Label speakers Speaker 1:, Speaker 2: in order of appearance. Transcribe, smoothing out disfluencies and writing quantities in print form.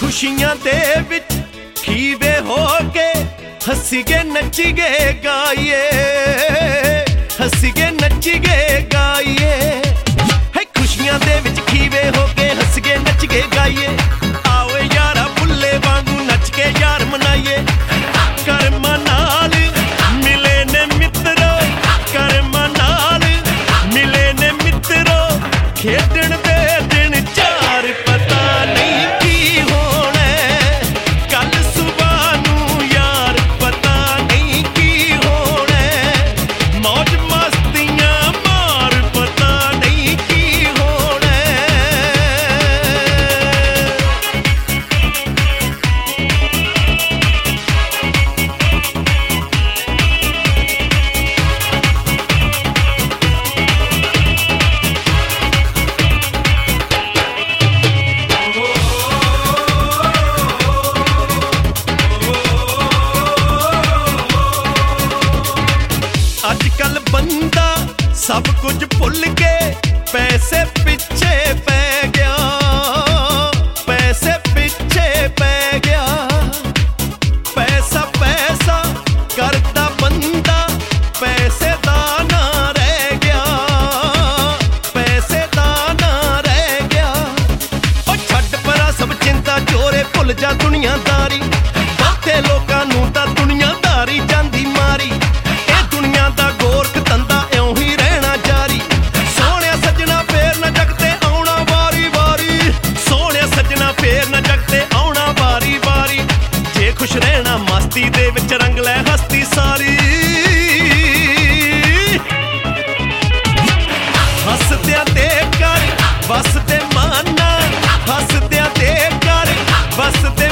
Speaker 1: खुशियां दे विच खीवे हो के हसीगे नचीगे गाइए, हसीगे नचीगे गाइए। है खुशियां दे विच खीवे हो के हसीगे नचीगे गाइए। आओ यारा बुल्ले वांगू नच के यार मनाइए। करमां नाल मिले ने मित्रो, करमां नाल मिले ने मित्रो। खेडण दे दिन चार पता नहीं की होना, कल सुबह नूं यार पता नहीं की होना। मौज मस्तियां मार पता नहीं की होना। अजकल बंदा सब कुछ भुल के पैसे पिछे पै गया, पैसे पिछे पै गया। पैसा पैसा करता बंदा पैसे दा ना रह गया, पैसे दा ना रह गया। ओ छड्ड परा सब चिंता चोरे भुल जा दुनियादारी। बहुते लोकां नूं तां दुनियादारी जांदी मारी। दुनिया दा गोरख धंधा इउं ही रहना जारी। सोहणिया सज्जना फेर न जग ते आउणा वारी वारी, सोहणिया सज्जना फेर न जग ते आउणा वारी वारी। जे खुश रहना मस्ती दे विच रंग लै हस्ती सारी। हसदियां ते कर बस ते माना, हसदियां ते कर बस ते